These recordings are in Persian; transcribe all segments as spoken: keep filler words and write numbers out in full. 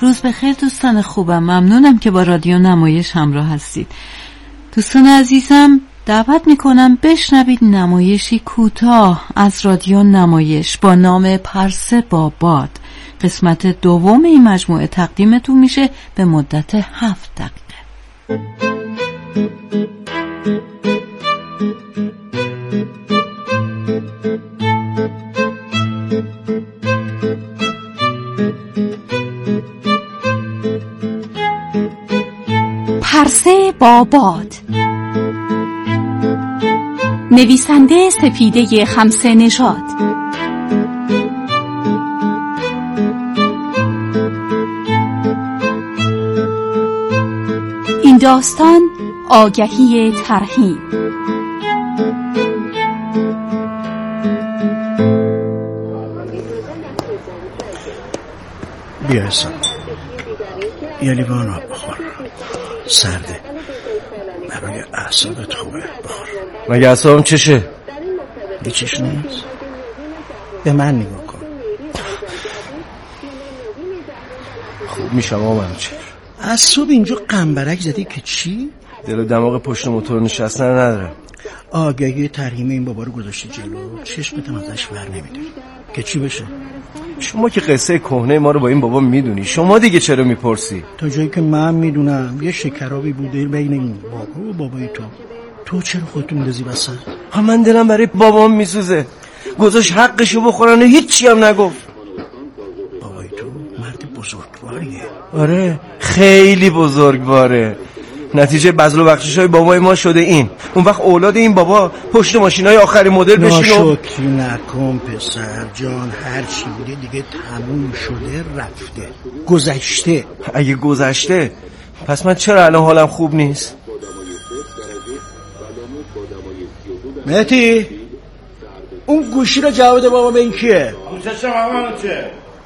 روز بخیر دوستان خوبم، ممنونم که با رادیو نمایش همراه هستید. دوستان عزیزم دعوت میکنم بشنوید نمایشی کوتاه از رادیو نمایش با نام پرسه با باد. قسمت دوم این مجموعه تقدیمتون میشه به مدت هفت دقیقه. پرسه با باد. نویسنده سپیده خمسه نژاد. این داستان آگهی ترحیم. بیا حساب یه لیوان آب بخور، سرده، برای اعصابت خوبه، بخور. مگه اعصابم چشه؟ یه چش نیست؟ به من نگاه کن. خوب میشم آقا منو چه؟ از صبح اینجا قنبرک زدی که چی؟ دل و دماغ پشت موتور نشستن ندارم. آگهی ترحیم این بابا رو گذاشتی جلو، چشمتم ازش ور نمیداری که چی بشه؟ شما که قصه کهنه ما رو با این بابا میدونی، شما دیگه چرا میپرسی؟ تا جایی که من میدونم یه شکرابی بوده بین این بابا و بابای تو. تو چرا خودتو میندازی وسط؟ ها من دلم برای بابام میسوزه، گذاشت حقشو بخورن و هیچی هم نگفت. بابای تو مرد بزرگواریه. آره خیلی بزرگواره. نتیجه بذل و بخشش‌های بابای ما شده این. اون وقت اولاد این بابا پشت ماشینای آخرین مدل بشینه. ناشکری نکن پسر جان، هر چی بوده دیگه تموم شده رفته، گذشته. اگه گذشته پس من چرا الان حالم خوب نیست؟ مهدی اون گوشی رو جواب بابا به این کیه؟ گوشش مامان چه؟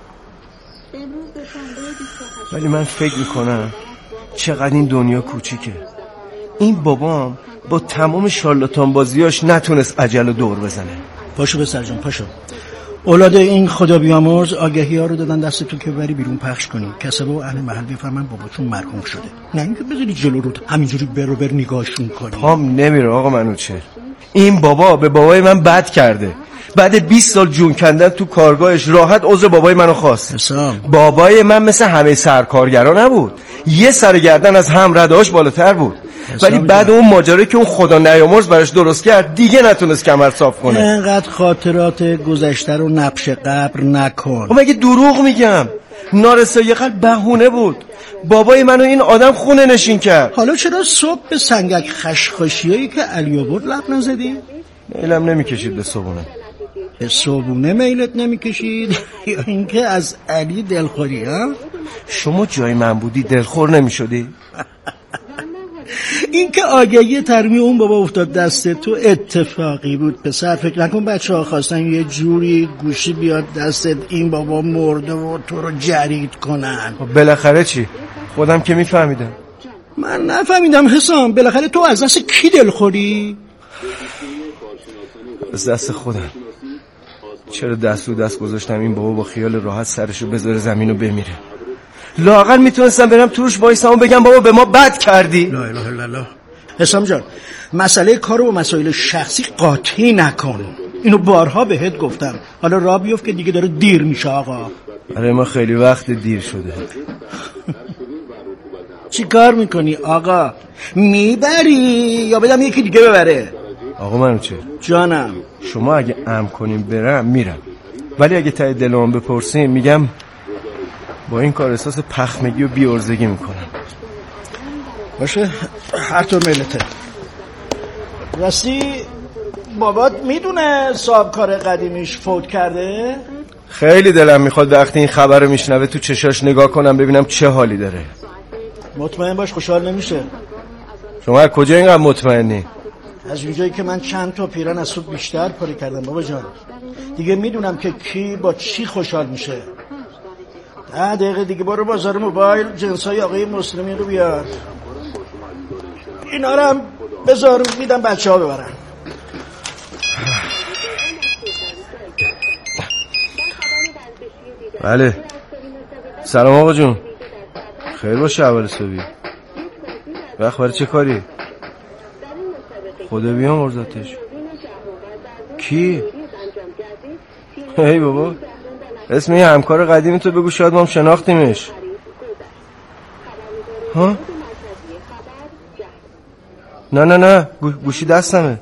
ولی من فکر میکنم چقدر این دنیا کوچیکه. این بابام با تمام شارلاتان بازیاش نتونست عجل و دور بزنه. پاشو پسر جان پاشو. اولاد این خدا بیامرز آگهی ها رو دادن دست تو که بری بیرون پخش کنی، کسبه و اهل محل بفهمن باباتون مرحوم شده، نه اینکه بذاری جلو رو همینجوری برو بر نگاهشون کنی. پام نمیره آقا منوچهر. این بابا به بابای من بد کرده. بعد بیست سال جون کندن تو کارگاهش راحت عضو بابای منو خواست. حسام بابای من مثل همه سرکارگرا نبود، یه سر گردن از هم ردهاش بالاتر بود. ولی بعد اون ماجرایی که اون خدا نیامرز براش درست کرد دیگه نتونست کمر صاف کنه. اینقدر خاطرات گذشته رو نبش قبر نکن. مگه دروغ میگم؟ نارسایی قلب بهونه بود. بابای منو این آدم خونه نشین کرد. حالا چرا صبح به سنگک خشخاشیایی که علی آورد لب نزدی؟ میلم نمیکشید به صبونه. به صبونه میلت نمیکشید یا اینکه از علی دلخوری ها؟ شما جای من بودی دلخور نمیشدی؟ این که آگهی ترمی اون بابا افتاد دست تو اتفاقی بود پسر. فکر نکن بچه ها خواستن یه جوری گوشی بیاد دستت این بابا مرده و تو رو جرید کنن. بالاخره چی؟ خودم که میفهمیدم. من نفهمیدم حسام، بالاخره تو از دست کی دلخوری؟ از دست خودم. چرا دست رو دست گذاشتم این بابا با خیال راحت سرشو بذاره زمین و بمیره؟ لااقل میتونستم برم توش وایسم و بگم بابا به ما بد کردی. لا اله الا الله. حسام جان مسئله کارو با مسائل شخصی قاطی نکن، اینو بارها بهت گفتم. حالا راه بیفت که دیگه داره دیر میشه آقا. برای ما خیلی وقت دیر شده. چی کار میکنی آقا؟ میبری یا بدم یکی دیگه ببره؟ آقا منوچهر جانم، شما اگه امر کنیم برم میرم، ولی اگه ته دلم بپرسین میگم با این کار احساس پخمگی و بی‌عرضگی میکنم. باشه هر طور میلته. راستی بابات میدونه صاحب کار قدیمیش فوت کرده؟ خیلی دلم میخواد وقتی این خبر رو میشنوه تو چشاش نگاه کنم ببینم چه حالی داره. مطمئن باش خوشحال نمیشه. شما از کجا اینقدر مطمئنی؟ از اونجایی که من چند تا پیرن از صبح بیشتر پاره کردم بابا جان. دیگه میدونم که کی با چی خوشحال میشه. ده دقیقه دیگه برو بازار موبایل جنسای آقای مسلمی رو بیار، اینا رو هم بذار میدم بچه ها ببرن. بله سلام آقا جون. خیر باشه اول صبحی. وقت برای چه کاری؟ خدا بیامرزتش. کی؟ هی بابا اسم یه همکار قدیمی تو بگو شاید ما هم شناختیمش. ها؟ نه نه نه گوشی دستمه.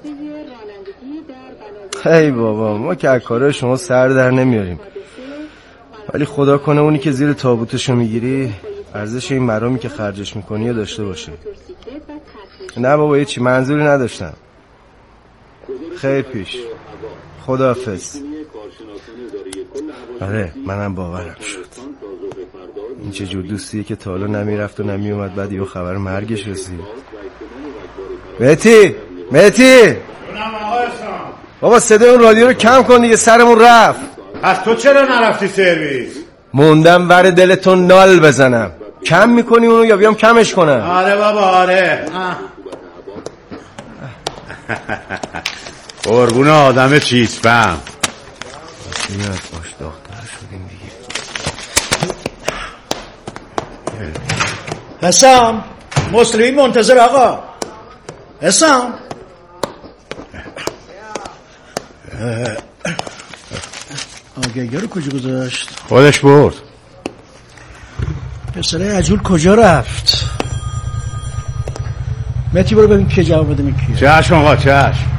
هی بابا ما که از کارهای شما سر در نمیاریم، ولی خدا کنه اونی که زیر تابوتشو میگیری ارزش این مرامی که خرجش میکنی داشته باشه. نه بابا هیچی، منظوری نداشتم. خیلی پیش. خداحافظ. آره منم باورم شد. این چه جور دوستیه که تا حالا نمیرفت و نمیومد، بعد یه خبر مرگش رسید. مهتی مهتی بابا صدای اون رادیو رو کم کن دیگه، سرمون رفت. از تو چرا نرفتی سرویس؟ موندم ور دلتون نال بزنم. کم میکنی اونو یا بیام کمش کنم؟ آره بابا آره. قربون آدم چیز فهم. بسیار باش دختر شدیم دیگه. حسام مسلمی منتظر آقا. حسام آگهی رو کجا گذاشت؟ خودش برد. پسره عجول کجا رفت؟ مهتی برو ببین که جواب بده میکی. چشم آقا چشم.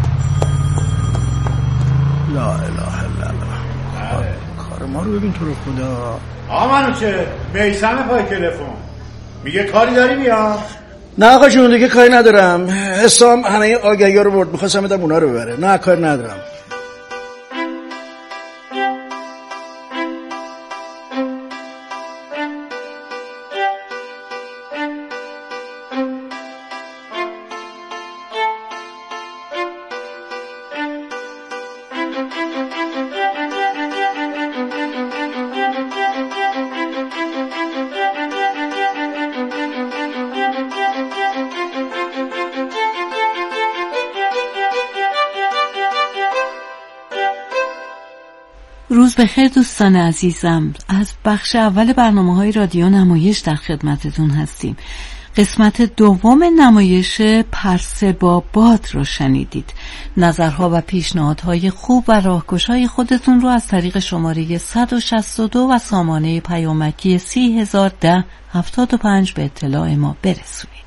لا اله الا الله. کار ما رو ببین تو رو خدا. آقا منو چه؟ میسم پای تلفن میگه کاری داری بیا؟ نه آقا جون دیگه کاری ندارم. حسام همه آگهی رو برد، میخواستم بدم اونا رو ببره. نه کار ندارم. روز بخیر دوستان عزیزم، از بخش اول برنامه‌های رادیو نمایش در خدمتتون هستیم. قسمت دوم نمایش پرسه با باد رو شنیدید. نظرها و پیشنهادهای خوب و راهگشای خودتون رو از طریق شماره صد و شصت و دو و سامانه پیامکی سی هزار ده هفتاد و پنج به اطلاع ما برسونید.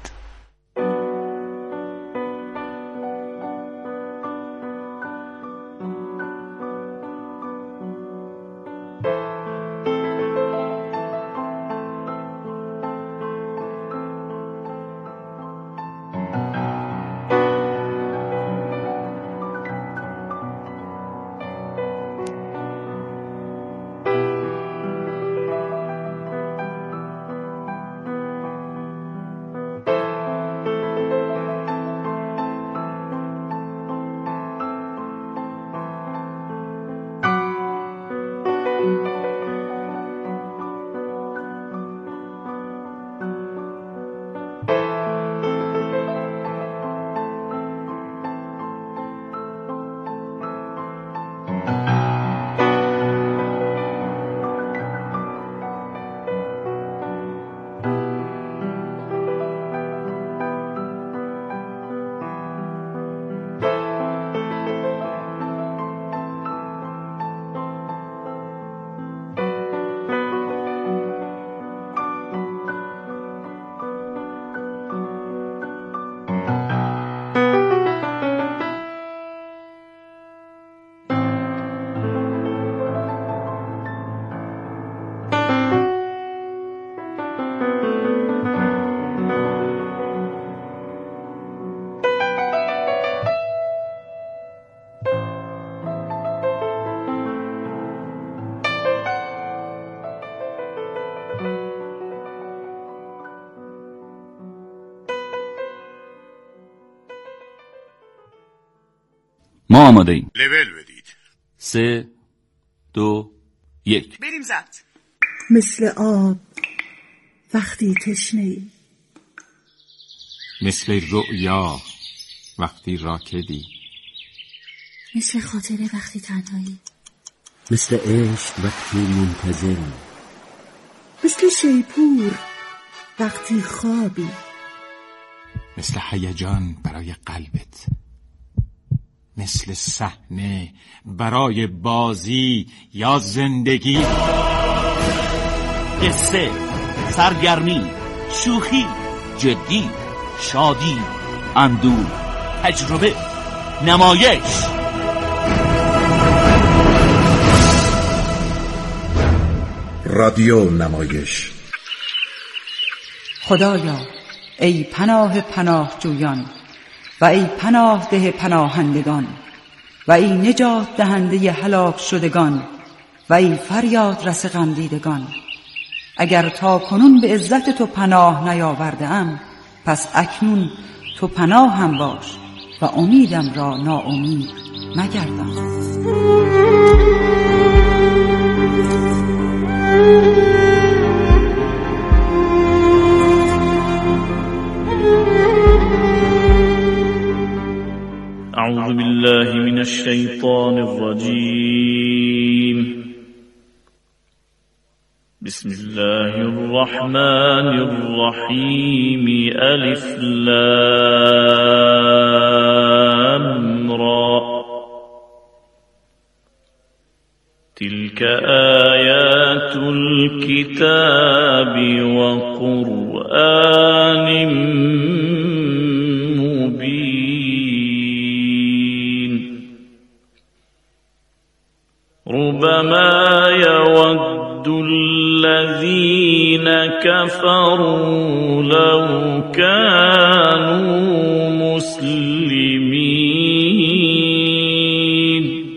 ما آماده ایم. لول بدید. سه دو یک بریم ضبط. مثل آب وقتی تشنه‌ای، مثل رؤیا وقتی راکدی، مثل خاطره وقتی تنهایی، مثل عشق وقتی منتظری، مثل شیپور وقتی خوابی، مثل هیجان برای قلبت، مثل صحنه برای بازی یا زندگی. قصه، سرگرمی، شوخی، جدی، شادی، اندوه، تجربه، نمایش. رادیو نمایش. خدایا ای پناه پناه جویان و ای پناه ده پناهندگان و ای نجات دهنده هلاک شدگان و ای فریاد رس غم دیدگان، اگر تا کنون به عزت تو پناه نیاورده ام، پس اکنون تو پناه هم باش و امیدم را ناامید مگردان. أعوذ بالله من الشيطان الرجيم. بسم الله الرحمن الرحيم. ألف لام را. تلك آيات الكتاب وقرآن ربما يود الذين كفروا لو كانوا مسلمين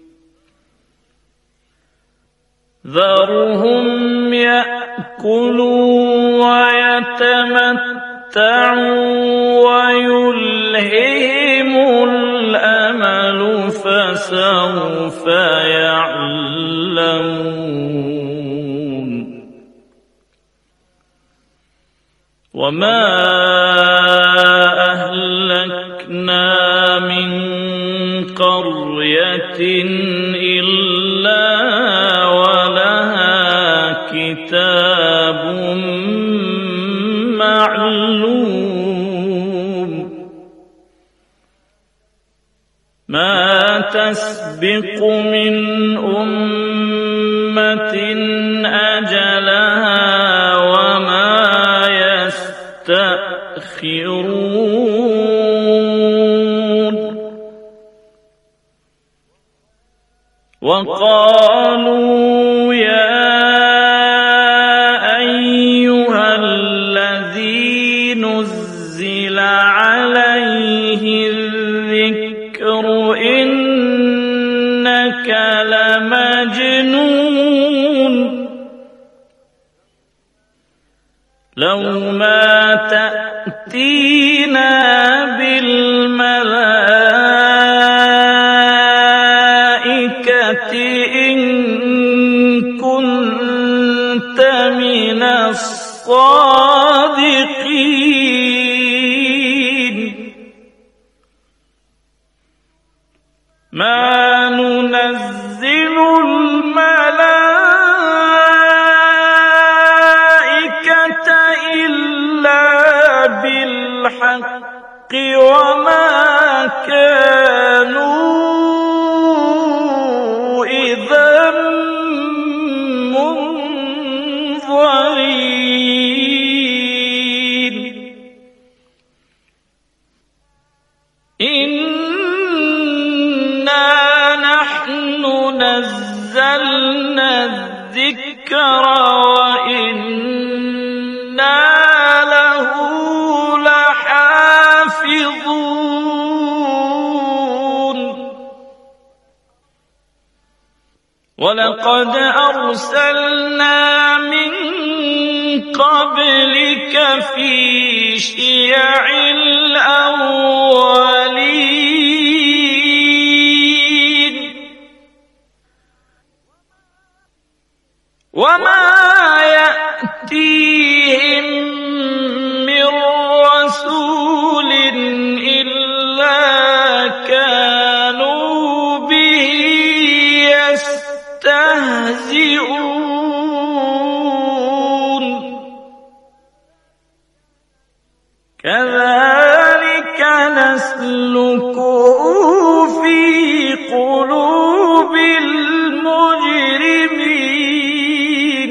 ذرهم يأكلوا ويتمتعوا ويلههم الأمل فسوف يعلمون. وما أهلكنا من قرية إلا ولها كتاب معلوم ما تسبق من أمة أجلها وما يستأخرون. وقالوا يا أيها الذي نزل عليه الذكر إنك لمجنون لو ما تأتينا بالملائكة إن كنت من الصادقين. ما ننزل الملائكة إلا بالحق وما كانوا إذا منظرين. إنا نحن نزلنا الذكر وإنا له لحافظون. ولقد أرسلنا من قبلك في شيع الأولين وما يأتيهم من رسول إلا كانوا به يستهزئون. كذلك نسلكه في قلوب المجرمين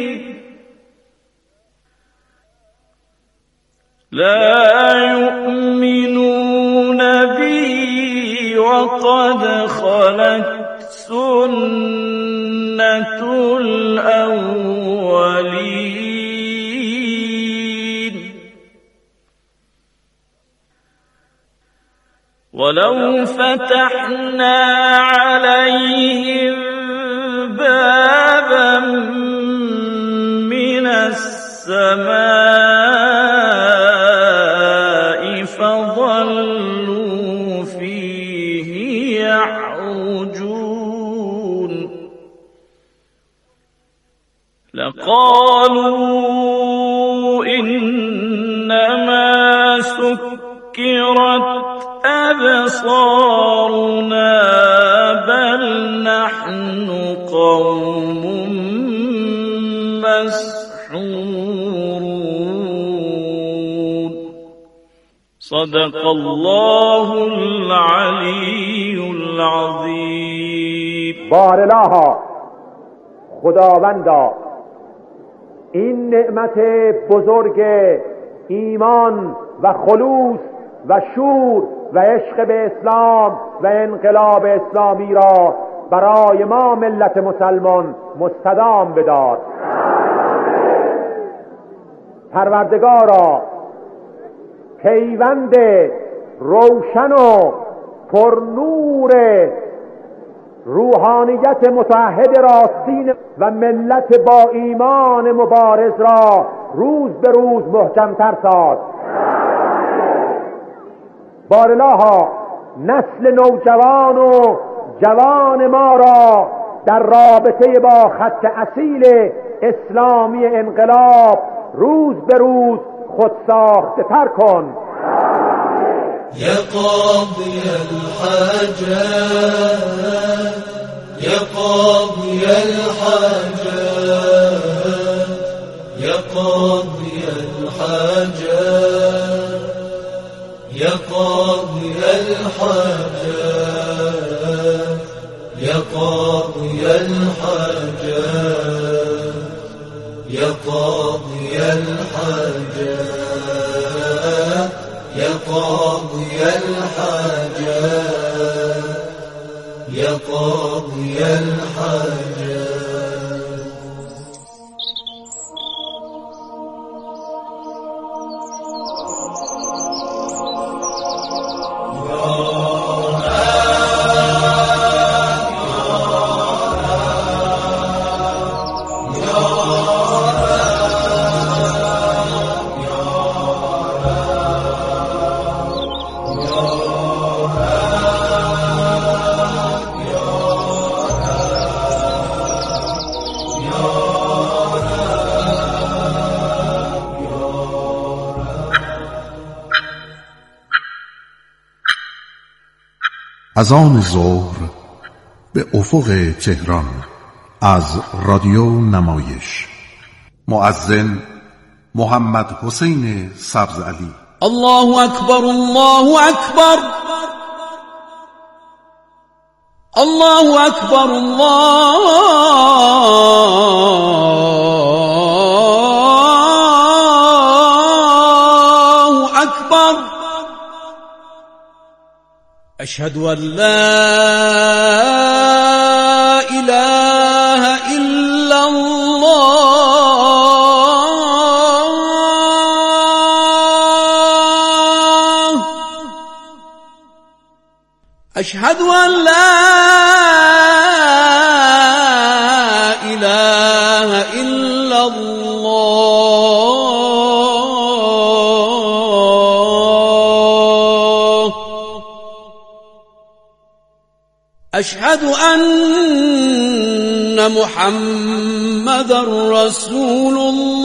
لا يؤمنون بي وقد خلت سنة الأولين ولو فتحنا عليهم بابا من السماء فظلوا فيه يعرجون لقالوا إنما سكرت أبصارنا بل نحن قوم مسحورون صدق الله العلی العظیم. بارالها خداوندا این نعمت بزرگ ایمان و خلوص و شور و عشق به اسلام و انقلاب اسلامی را برای ما ملت مسلمان مستدام بدار. پروردگارا پیوند روشن و پرنور روحانیت متحد راستین و ملت با ایمان مبارز را روز به روز محکم‌تر ساز. بارالها نسل نوجوان و جوان ما را در رابطه با خط اصیل اسلامی انقلاب روز به روز خودساخته تر کن. يا قاضي الحاجات يا قاضي الحاجات يا قاضي الحاجات يا قاضي الحاجات يا قاضي الحاجات يا قاضي الحاجات يا قاضي الحاجات يا قاضي الحاجات. از آن ظهر به افق تهران از رادیو نمایش مؤذن محمد حسین سبزعلی. الله اکبر الله اکبر الله اکبر الله اکبر اشهد ان لا اله الا الله اشهد ان لا اله الا الله اشهد ان محمد رسول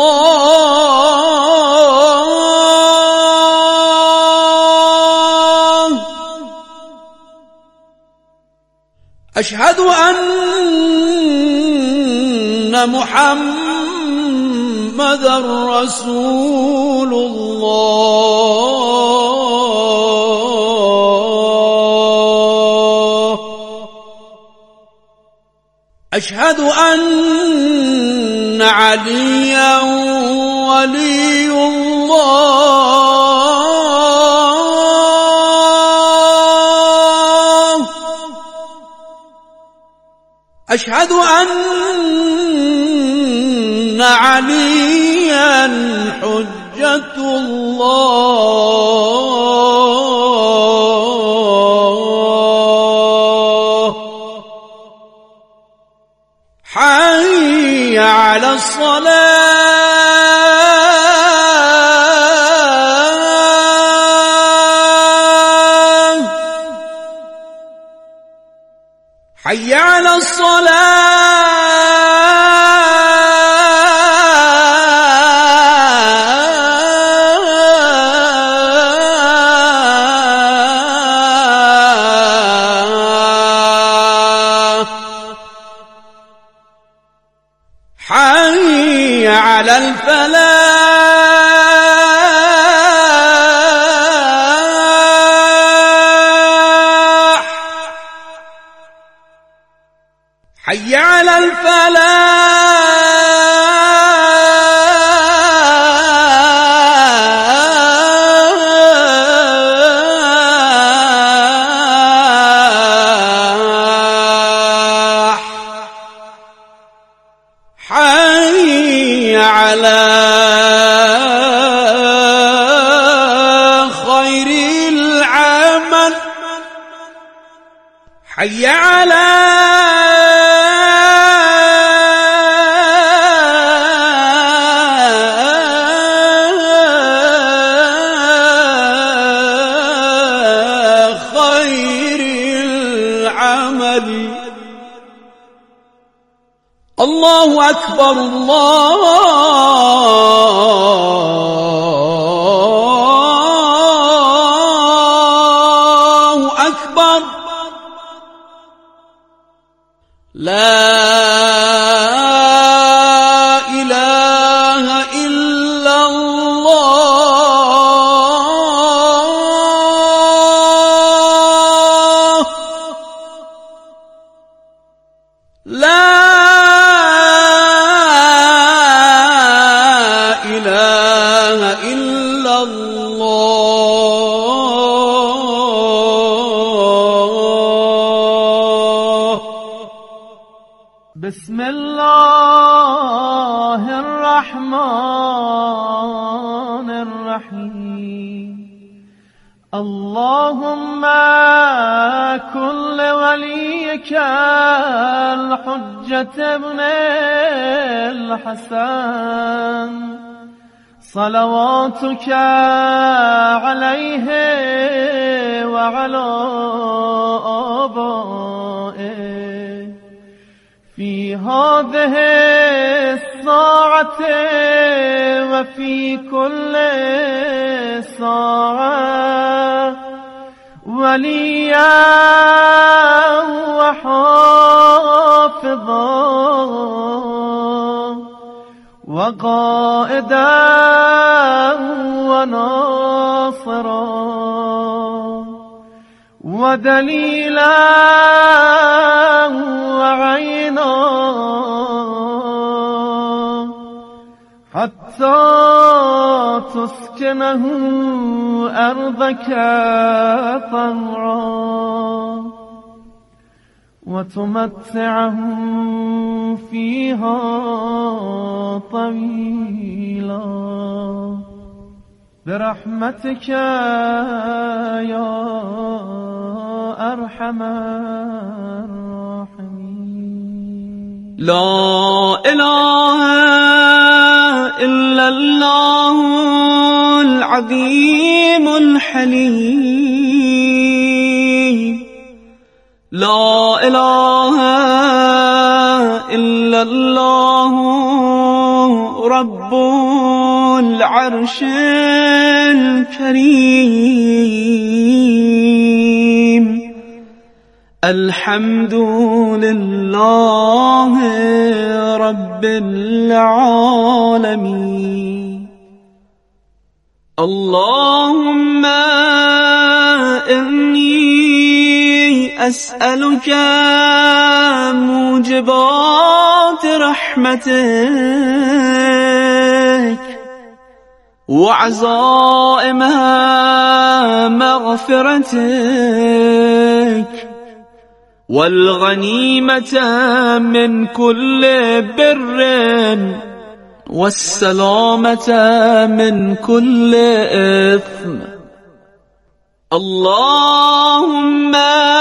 الله اشهد ان محمد رسول الله أشهد أن عليا ولي الله أشهد أن عليا حجة الله حي على الصلاة حي على الصلاة حي على الفلاح حي على الفلاح حي على خير العمل حي على خير العمل الله أكبر الله أكبر لا إله إلا الله لا إله إلا الله بسم الله الرحمن الرحيم اللهم كن وليك الحجة ابن الحسن صلواتك عليه وعلى آبائه في هذه الساعة وفي كل ساعة وليا وحافظا وقائدا وناصرا ودليلا وعينا حتى تسكنه أرضك طوعا وتمتعه فيها طويلا برحمتك يا أرحم الراحمين لا إله إلا الله العظيم الحليم لا إله إلا الله رب العرش الكريم الحمد لله رب العالمين اللهم إني أسألك موجبات رحمتك وعزائم مغفرتك والغنيمة من كل بر والسلامة من كل إثم. اللهم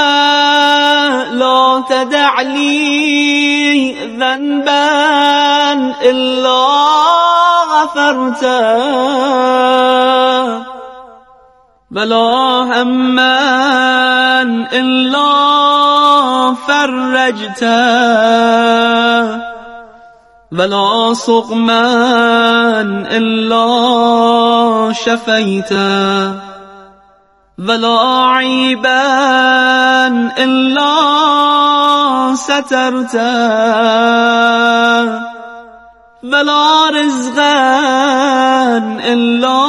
لا تدع لي ذنبا إلا غفرته ولا هما إلا فرجته ولا سقما إلا شفيته ولا عيبا إلا سترته ولا رزقا إلا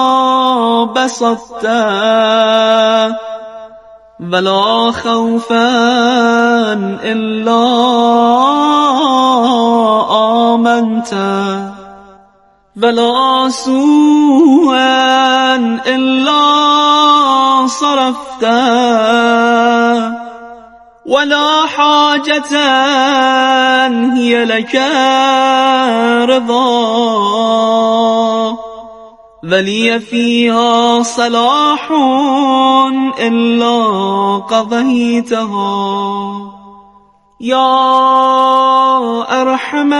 بسطته ولا خوفا إلا آمنته ولا سوءا إلا صرفته ولا حاجة هي لك رضا ولي فيها صلاح إلا قضيتها يا أرحم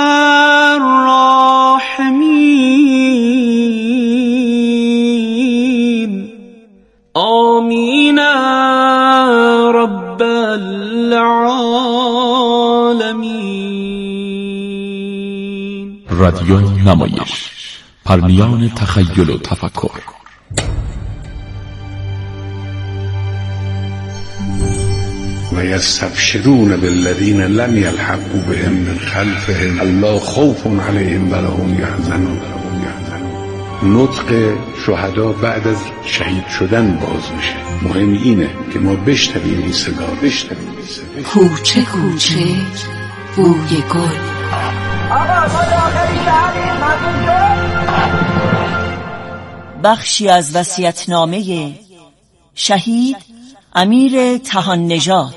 الراحمين. آمين رب العالمین. رادیو نمایش، پرمیان تخیل و تفکر. و یستبشرون بالذین لم یلحقوا بهم من خلفهم الا خوف علیهم ولا هم یحزنون. نطق شهدا بعد از شهید شدن باز میشه. مهم اینه که ما بشنویم این صدا، بشنویم این صدا. کوچه کوچه بوی گل. بخشی از وصیت‌نامه شهید امیر تهان نژاد.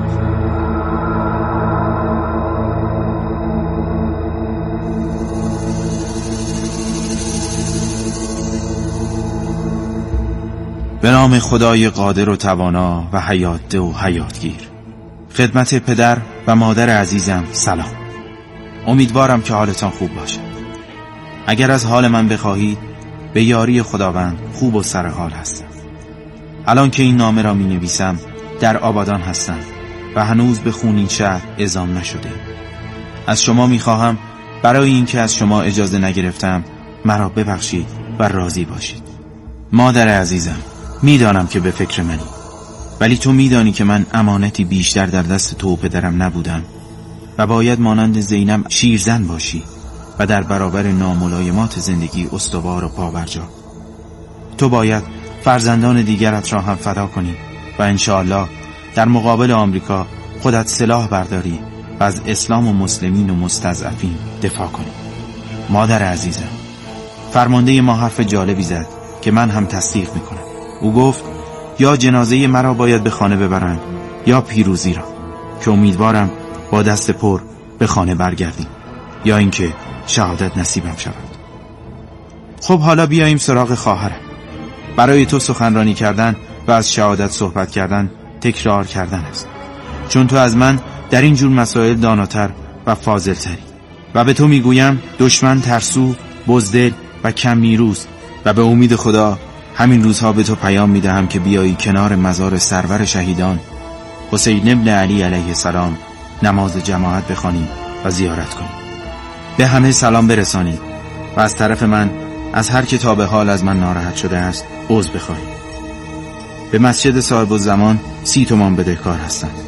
به نام خدای قادر و توانا و حیات‌ده و حیاتگیر. خدمت پدر و مادر عزیزم سلام. امیدوارم که حالتان خوب باشد. اگر از حال من بخواهید به یاری خداوند خوب و سرحال هستم. الان که این نامه را می نویسم در آبادان هستم و هنوز به خونین شهر اعزام نشده. از شما می خواهم برای اینکه از شما اجازه نگرفتم مرا ببخشید و راضی باشید. مادر عزیزم، میدانم که به فکر منی، ولی تو میدانی که من امانتی بیشتر در دست تو و پدرم نبودم و باید مانند زینب شیرزن باشی و در برابر ناملایمات زندگی استوار و پابرجا. تو باید فرزندان دیگرت را هم فدا کنی و انشاءالله در مقابل آمریکا خودت سلاح برداری و از اسلام و مسلمین و مستضعفین دفاع کنی. مادر عزیزم، فرمانده ما حرف جالبی زد که من هم تصدیق میکنم. او گفت یا جنازه مرا باید به خانه ببرند یا پیروزی را، که امیدوارم با دست پر به خانه برگردیم یا اینکه شهادت نصیبم شود. خب حالا بیاییم سراغ خواهرم. برای تو سخنرانی کردن و از شهادت صحبت کردن تکرار کردن است، چون تو از من در این جور مسائل داناتر و فاضل‌تری. و به تو میگویم دشمن ترسو، بزدل و کم میروست و به امید خدا همین روزها به تو پیام میدهم که بیایی کنار مزار سرور شهیدان حسین ابن علی علیه السلام نماز جماعت بخوانیم و زیارت کنیم. به همه سلام برسانید و از طرف من از هر که تا به حال از من ناراحت شده است عذر بخواهید. به مسجد صاحب الزمان سی تومان بدهکار هستم.